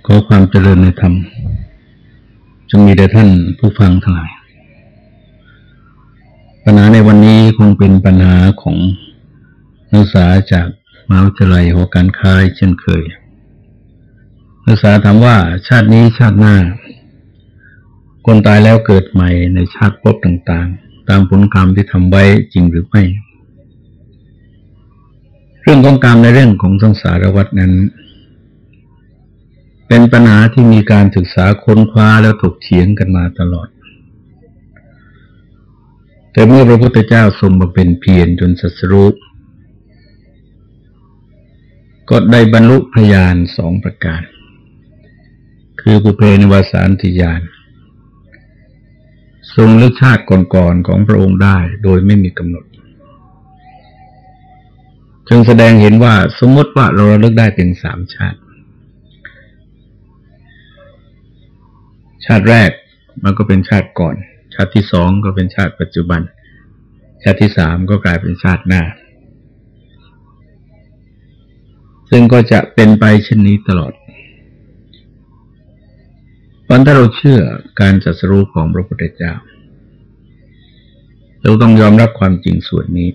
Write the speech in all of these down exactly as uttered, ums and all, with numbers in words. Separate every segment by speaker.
Speaker 1: ขอความเจริญในธรรมจงมีแด่ท่านผู้ฟังทั้งหลายปัญหาในวันนี้คงเป็นปัญหาของนักศึกษาจากมหาวิทยาลัยหอการค้าเช่นเคยนักศึกษาถามว่าชาตินี้ชาติหน้าคนตายแล้วเกิดใหม่ในชาติภพต่างๆตามผลกรรมที่ทำไว้จริงหรือไม่เรื่องของกรรมในเรื่องของสังสารวัฏนั้นเป็นปัญหาที่มีการศึกษาค้นคว้าแล้วถกเถียงกันมาตลอดแต่เมื่อพระพุทธเจ้าทรงมาเป็นเพียรจนสัสรู้ก็ได้บรรลุพยานสองประการคือปุเพนิวาสานติญาณทรงเลือกชาติก่อนๆของพระองค์ได้โดยไม่มีกำหนดจึงแสดงเห็นว่าสมมติว่าเราระลึกได้เป็นสามชาติชาติแรกมันก็เป็นชาติก่อนชาติที่สองก็เป็นชาติปัจจุบันชาติที่สามก็กลายเป็นชาติหน้าซึ่งก็จะเป็นไปเช่นนี้ตลอดเพราะถ้าเราเชื่อการตรัสรู้ของพระพุทธเจ้าเราต้องยอมรับความจริงส่วนนี้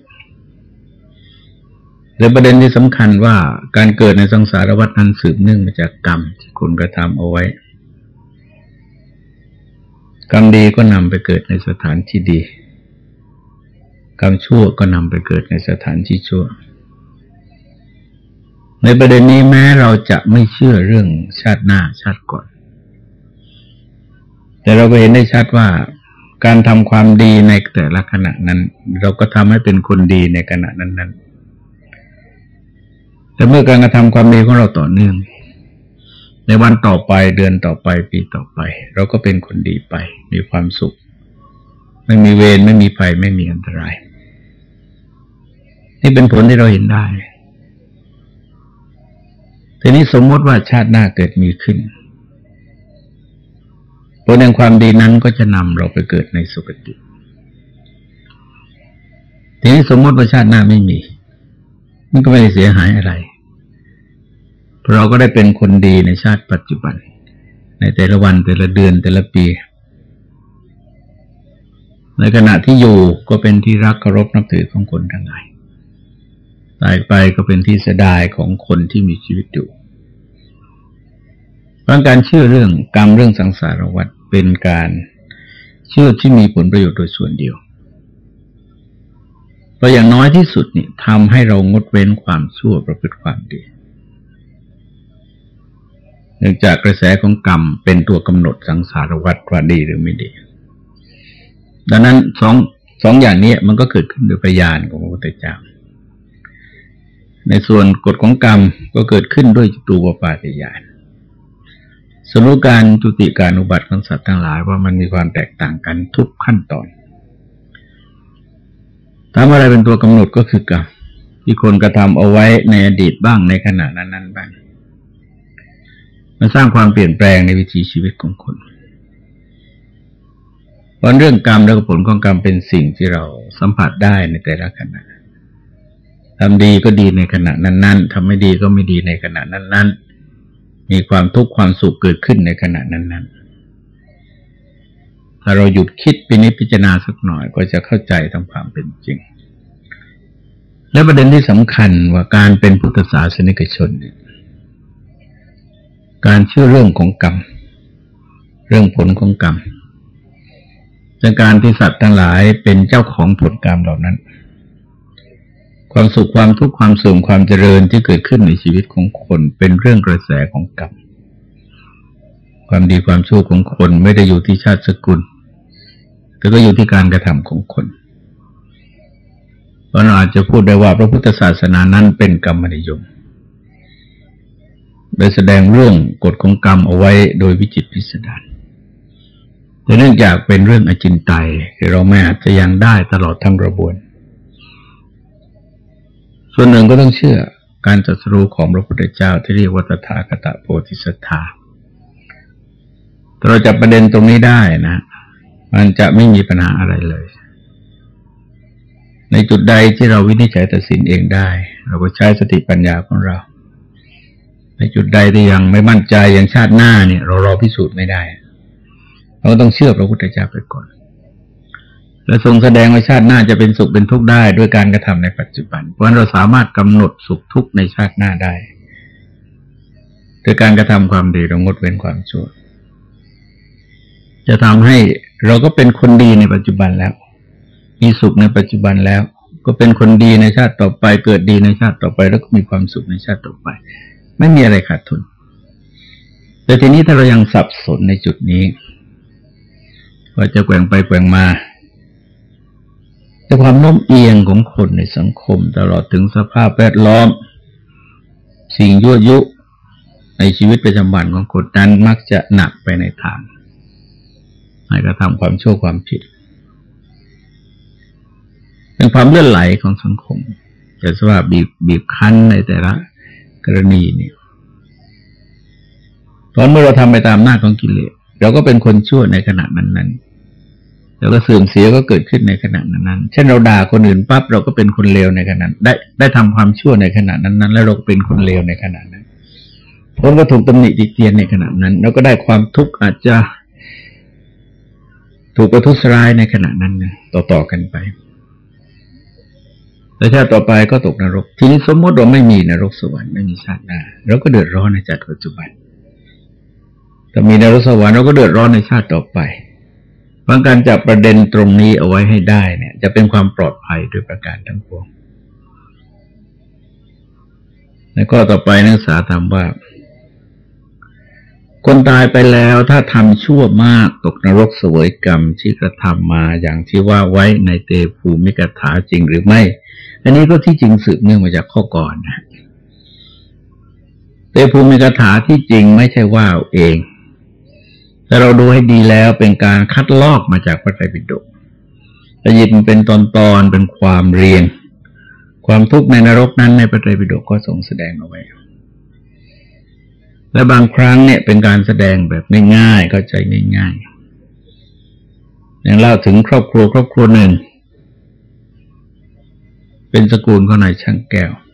Speaker 1: และประเด็นที่สำคัญว่าการเกิดในสังสารวัฏนั้นสืบเนื่องมาจากกรรมที่คุณกระทำเอาไว้กรรมดีก็นำไปเกิดในสถานที่ดีกรรมชั่วก็นำไปเกิดในสถานที่ชั่วในประเด็นนี้แม้เราจะไม่เชื่อเรื่องชาติหน้าชาติก่อนแต่เราก็เห็นได้ชัดว่าการทำความดีในแต่ละขณะนั้นเราก็ทำให้เป็นคนดีในขณะนั้นๆแต่เมื่อการกระทำความดีของเราต่อเนื่องในวันต่อไปเดือนต่อไปปีต่อไปเราก็เป็นคนดีไปมีความสุขไม่มีเวรไม่มีภัยไม่มีอันตรายนี่เป็นผลที่เราเห็นได้ทีนี้สมมติว่าชาติหน้าเกิดมีขึ้นผลแห่งความดีนั้นก็จะนำเราไปเกิดในสุคติทีนี้สมมติว่าชาติหน้าไม่มีมันก็ไม่ได้เสียหายอะไรเราก็ได้เป็นคนดีในชาติปัจจุบันในแต่ละวันแต่ละเดือนแต่ละปีในขณะที่อยู่ก็เป็นที่รักเคารพนับถือของคนทั้งหลายตายไปก็เป็นที่เสียดายของคนที่มีชีวิตอยู่เพราะการเชื่อเรื่องกรรมเรื่องสังสารวัฏเป็นการเชื่อที่มีผลประโยชน์โดยส่วนเดียวเพราะอย่างน้อยที่สุดนี่ทำให้เรางดเว้นความชั่วประพฤติความดีเนื่องจากกระแสของกรรมเป็นตัวกำหนดสังสารวัฏว่าดีหรือไม่ดีดังนั้นสองสองอย่างนี้มันก็เกิดขึ้นโดยพยานของพระพุทธเจ้าในส่วนกฎของกรรมก็เกิดขึ้นด้วยจตุปปาทญาณสรุปการจุติการอุบัติของสัตว์ทั้งหลายว่ามันมีความแตกต่างกันทุกขั้นตอนถามอะไรเป็นตัวกำหนดก็คือกรรมที่คนกระทำเอาไว้ในอดีตบ้างในขณะนั้นๆบ้างมันสร้างความเปลี่ยนแปลงในวิถีชีวิตของคนเพราะเรื่องกรรมและผลของกรรมเป็นสิ่งที่เราสัมผัสได้ในแต่ละขณะทำดีก็ดีในขณะนั้นๆทำไม่ดีก็ไม่ดีในขณะนั้นๆมีความทุกข์ความสุขเกิดขึ้นในขณะนั้นๆถ้าเราหยุดคิดพินิจพิจารณาสักหน่อยก็จะเข้าใจตามความเป็นจริงและประเด็นที่สำคัญว่าการเป็นพุทธศาสนิกชนเนี่ยการเชื่อเรื่องของกรรมเรื่องผลของกรรมจากการที่สัตว์ทั้งหลายเป็นเจ้าของผลกรรมเหล่านั้นความสุขความทุกข์ความเสื่อมความเจริญที่เกิดขึ้นในชีวิตของคนเป็นเรื่องกระแสของกรรมความดีความชั่วของคนไม่ได้อยู่ที่ชาติสกุลแต่ก็อยู่ที่การกระทำของคนเพราะเราอาจจะพูดได้ว่าพระพุทธศาสนานั้นเป็นกรรมนิยมได้แสดงเรื่องกฎของกรรมเอาไว้โดยวิจิตรพิสดารแต่เนื่องจากเป็นเรื่องอจินไตยคือเราไม่อาจจะยังได้ตลอดทั้งกระบวนส่วนหนึ่งก็ต้องเชื่อการตรัสรู้ของพระพุทธเจ้าที่เรียกว่าตถาคตโพธิสัตถาแต่เราจับประเด็นตรงนี้ได้นะมันจะไม่มีปัญหาอะไรเลยในจุดใดที่เราวินิจฉัยตัดสินเองได้เราก็ใช้สติปัญญาของเราในในจุดใดที่ยังไม่มั่นใจอย่างชาติหน้าเนี่ยเรารอพิสูจน์ไม่ได้เราต้องเชื่อพระพุทธเจ้าไปก่อนและทรงแสดงว่าชาติหน้าจะเป็นสุขเป็นทุกข์ได้ด้วยการกระทำในปัจจุบันเพราะฉะนั้นเราสามารถกำหนดสุขทุกข์ในชาติหน้าได้ด้วยการกระทำความดีเรางดเว้นความชั่วจะทำให้เราก็เป็นคนดีในปัจจุบันแล้วมีสุขในปัจจุบันแล้วก็เป็นคนดีในชาติต่อไปเกิดดีในชาติต่อไปแล้วก็มีความสุขในชาติต่อไปไม่มีอะไรขาดทุนแต่ทีนี้ถ้าเรายังสับสนในจุดนี้ว่าจะแกว่งไปแกว่งมาแต่ความโน้มเอียงของคนในสังคมตลอดถึงสภาพแวดล้อมสิ่งยั่วยุในชีวิตประจำวันของคนนั้นมักจะหนักไปในทางให้กระทำความชั่วความผิดเป็นความเลื่อนไหลของสังคมแต่สภาพบีบบีบคั้นในแต่ละกรณีเนี่ยตอนเมื่อเราทำไปตามหน้าของกิเลสเราก็เป็นคนชั่วในขณะนั้นๆแล้วก็เสื่อมเสียก็เกิดขึ้นในขณะนั้นๆเช่นเราด่าคนอื่นปั๊บเราก็เป็นคนเลวในขณะได้ได้ทำความชั่วในขณะนั้นๆแล้วเราก็เป็นคนเลวในขณะนั้นผลก็ถูกตำหนิติเตียนในขณะนั้นแล้วก็ได้ความทุกข์อาจจะถูกประทุษร้ายในขณะนั้นนะต่อๆกันไปแต่ชาติต่อไปก็ตกนรกทีนี้สมมติเราไม่มีนรกสวรรค์ไม่มีชาติหน้าเราก็เดือดร้อนในชาติปัจจุบันถ้ามีนรกสวรรค์เราก็เดือดร้อนในชาติต่อไปเพราะการจับประเด็นตรงนี้เอาไว้ให้ได้เนี่ยจะเป็นความปลอดภัยโดยประการทั้งปวงแล้วก็ต่อไปนักศึกษาถามว่าคนตายไปแล้วถ้าทำชั่วมากตกนรกเสวยกรรมที่กระทำมาอย่างที่ว่าไว้ในเตภูมิกถาจริงหรือไม่อันนี้ก็ที่จริงสืบเนื่องมาจากข้อก่อนนะเตภูมิกถาที่จริงไม่ใช่ว่าเองแต่เราดูให้ดีแล้วเป็นการคัดลอกมาจากพระไตรปิฎกละเอียดมันเป็นตอนๆเป็นความเรียงความทุกข์ในนรกนั้นในพระไตรปิฎกก็ทรงแสดงเอาไว้และบางครั้งเนี่ยเป็นการแสดงแบบง่ายๆเข้าใจง่ายๆอย่างเล่าถึงครอบครัวครอบครัวหนึ่งเป็นตระกูลของนายช่างแก้ว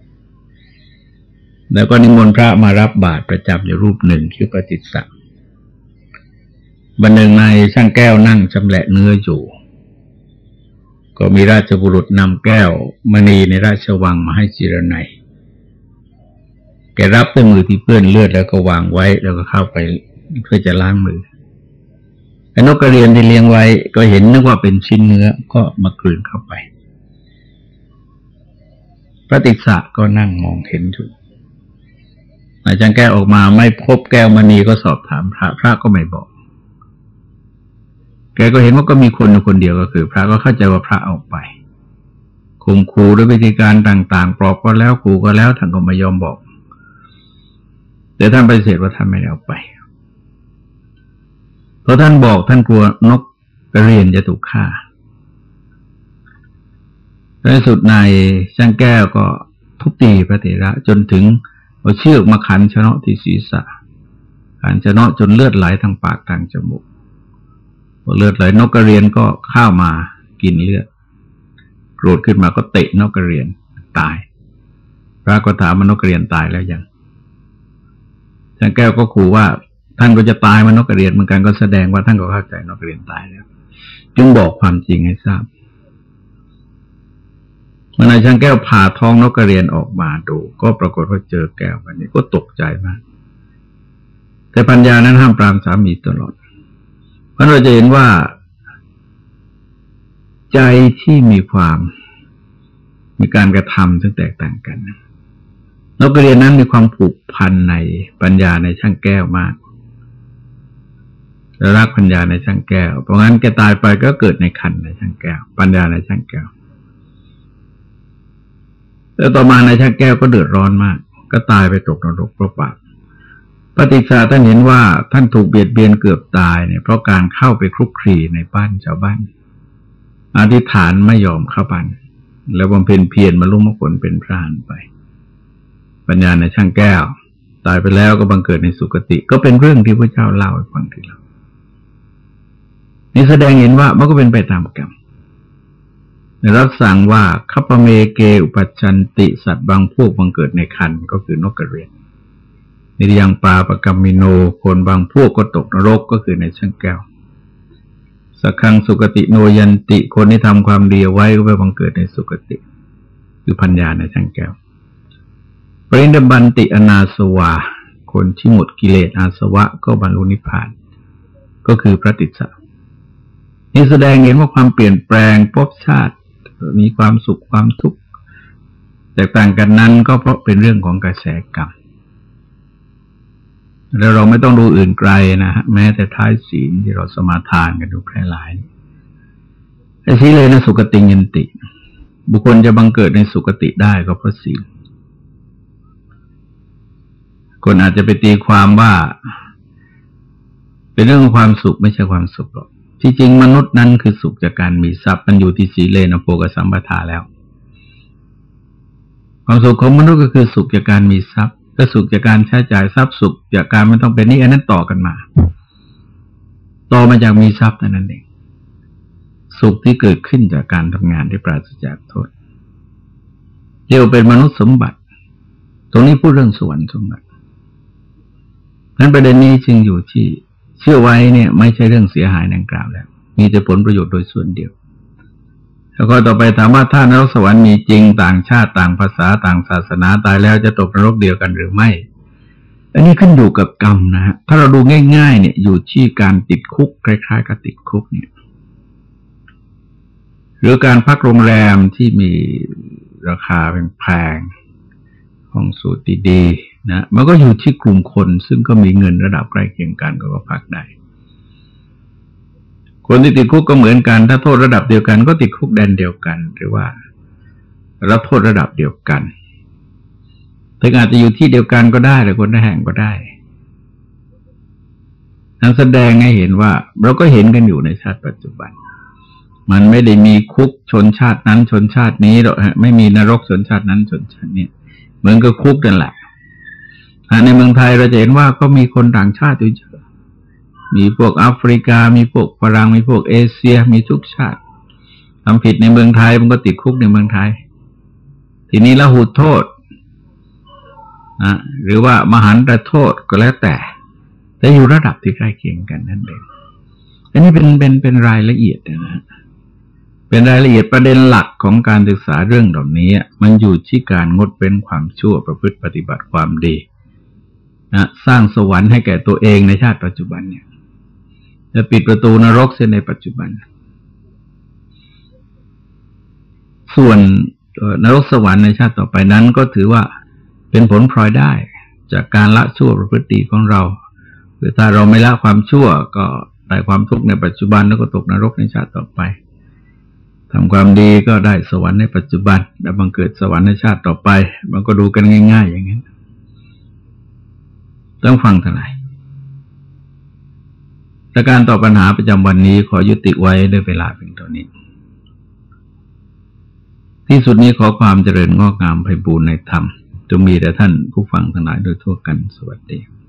Speaker 1: แล้วก็นิมนต์พระมารับบาตรประจำอยู่รูปหนึ่งชื่อปฏิสักษ์วันหนึ่งนายช่างแก้วนั่งชำแหละเนื้ออยู่ก็มีราชบุรุษนำแก้วมณีในราชวังมาให้จิรนัยแกรับด้วยมือที่เปื้อนเลือดแล้วก็วางไว้แล้วก็เข้าไปเพื่อจะล้างมือไอ้นกกระเรียนที่เลี้ยงไว้ก็เห็นนึกว่าเป็นชิ้นเนื้อก็มากลืนเข้าไปพระติสสะก็นั่งมองเห็นอยู่อาจารย์แก้วออกมาไม่พบแก้วมณีก็สอบถามพระพระก็ไม่บอกแกก็เห็นว่าก็มีคนอยู่คนเดียวก็คือพระก็เข้าใจว่าพระออกไปข่มขู่ด้วยวิธีการต่างๆปลอบก็แล้วขู่ก็แล้วท่านก็ไม่ยอมบอกแต่ท่านปฏิเสธว่าท่านไม่ได้เอาไปเพราะท่านบอกท่านกลัวนกกระเรียนจะถูกฆ่าในสุดนายช่างแก้วก็ทุบตีพระเถระจนถึงเอาเชือกมาขันชะเนาะที่ศีรษะขันชะเนาะจนเลือดไหลทางปากทางจมูกพอเลือดไหลนกกระเรียนก็เข้ามากินเลือดโกรธขึ้นมาก็เตะนกกระเรียนตายพระก็ถามว่านกกระเรียนตายแล้วยังช่างแก้วก็ขู่ว่าท่านก็จะตายมันนกกระเรียนเหมือนกันก็แสดงว่าท่านก็เข้าใจนกกระเรียนตายแล้วจึงบอกความจริงให้ทราบเมื่อนายช่างแก้วผ่าท้องนกกระเรียนออกมาดูก็ปรากฏว่าเจอแก้ววันนี้ก็ตกใจมากแต่ปัญญานั้นห้ามปรามสามีตลอดเพราะเราจะเห็นว่าใจที่มีความมีการกระทำซึ่งแตกต่างกันนกกระเรียนนั้นมีความผูกพันในปัญญาในช่างแก้วมากและรักปัญญาในช่างแก้วเพราะงั้นแกตายไปก็เกิดในคันในช่างแก้วปัญญาในช่างแก้วแล้วต่อมาในช่างแก้วก็เดือดร้อนมากก็ตายไปตกนรกเพราะบาปปฏิสาท่านเห็นว่าท่านถูกเบียดเบียนเกือบตายเนี่ยเพราะการเข้าไปคลุกคลีในบ้านชาวบ้านอธิษฐานไม่ยอมเข้าบ้านแล้วบำเพ็ญเพียรบรรลุมรรคผลเป็นพระอรหันต์ไปปัญญาในช่างแก้วตายไปแล้วก็บังเกิดในสุคติก็เป็นเรื่องที่พระเจ้าเล่าให้ฟังทีหลังนี่แสดงเห็นว่ามันก็เป็นไปตามกรรมรับสั่งว่าคัปปเมเกอุปัชชันติสัตว์บางพวกบังเกิดในคันก็คือนกกระเรียนนิยังปาปกรรมิโนคนบางพวกก็ตกนรกก็คือในช่างแก้วสักขังสุคติโนยันติคนที่ทำความดีไว้ก็ไปบังเกิดในสุคติคือปัญญาในช่างแก้วปรินิพพันติอนาสวาคนที่หมดกิเลสอาสวะก็บรรลุนิพพานก็คือพระติสสะนี่แสดงเห็นว่าความเปลี่ยนแปลงภพชาติมีความสุขความทุกข์แตกต่างกันนั้นก็เพราะเป็นเรื่องของกระแสกรรมแล้วเราไม่ต้องดูอื่นไกลนะฮะแม้แต่ท้ายศีลที่เราสมาทานกันดูแพร่หลายไอ้ศีลเลยนะสุคติยันติบุคคลจะบังเกิดในสุคติได้ก็เพราะศีลคนอาจจะไปตีความว่าเป็นเรื่องของความสุขไม่ใช่ความสุขหรอกที่จริงมนุษย์นั้นคือสุขจากการมีทรัพย์มันอยู่ที่ศีเลนะโภคสัมปทาแล้วความสุขของมนุษย์ก็คือสุขจากการมีทรัพย์ก็สุขจากการใช้จ่ายทรัพย์สุขจากการไม่ต้องเป็นหนี้อันนั้นต่อกันมาต่อมาจากมีทรัพย์นั่นเองสุขที่เกิดขึ้นจากการทำงานที่ปราศจากโทษเรียกว่าเป็นมนุษย์สมบัติตรงนี้พูดเรื่องสวรรค์สมบัตินั้นประเด็นนี้จึงอยู่ที่เชื่อไว้เนี่ยไม่ใช่เรื่องเสียหายดังกล่าวแล้วมีแต่ผลประโยชน์โดยส่วนเดียวแล้วก็ต่อไปถามว่าถ้านรกสวรรค์มีจริงต่างชาติต่างภาษาต่างศาสนาตายแล้วจะตกนรกเดียวกันหรือไม่อันนี้ขึ้นอยู่กับกรรมนะฮะถ้าเราดูง่ายๆเนี่ยอยู่ที่การติดคุกคล้ายๆกับติดคุกเนี่ยหรือการพักโรงแรมที่มีราคาแพงๆห้องสูตรดีๆนะมันก็อยู่ที่กลุ่มคนซึ่งก็มีเงินระดับใกล้เคียงกันก็พักได้คนที่ติดคุกก็เหมือนกันถ้าโทษระดับเดียวกันก็ติดคุกแดนเดียวกันหรือว่ารับโทษระดับเดียวกันแต่อาจจะอยู่ที่เดียวกันก็ได้หรือคนละแห่งก็ได้นั่นแสดงให้เห็นว่าเราก็เห็นกันอยู่ในชาติปัจจุบันมันไม่ได้มีคุกชนชาตินั้นชนชาตินี้หรอกฮะไม่มีนรกชนชาตินั้นชนชาตินี้เหมือนกับคุกนั่นแหละในเมืองไทยเราจะเห็นว่าก็มีคนต่างชาติอยู่เยอะมีพวกแอฟริกามีพวกฝรั่งมีพวกเอเชียมีทุกชาติทำผิดในเมืองไทยมันก็ติดคุกในเมืองไทยทีนี้ละหูโทษนะหรือว่ามหันตโทษก็แล้วแต่แต่อยู่ระดับที่ใกล้เคียงกันนั่นเองอันนี้เป็นเป็นเป็นรายละเอียดนะเป็นรายละเอียดประเด็นหลักของการศึกษาเรื่องเหล่านี้มันอยู่ที่การงดเว้นความชั่วประพฤติปฏิบัติความดีนะสร้างสวรรค์ให้แก่ตัวเองในชาติปัจจุบันเนี่ยจะปิดประตูนรกเสียในปัจจุบันส่วนนรกสวรรค์ในชาติต่อไปนั้นก็ถือว่าเป็นผลพลอยได้จากการละชั่วประพฤติของเราหรือถ้าเราไม่ละความชั่วก็ได้ความทุกข์ในปัจจุบันแล้วก็ตกนรกในชาติต่อไปทำความดีก็ได้สวรรค์ในปัจจุบันแล้วบังเกิดสวรรค์ในชาติต่อไปมันก็ดูกันง่ายๆอย่างนี้ต้องฟังเท่าไหร่แต่การตอบปัญหาประจำวันนี้ขอยุติไว้ด้วยเวลาเพียงเท่านี้ที่สุดนี้ขอความเจริญงอกงามไพบูลย์ในธรรมจงมีแด่ท่านผู้ฟังทั้งหลายโดยทั่วกันสวัสดี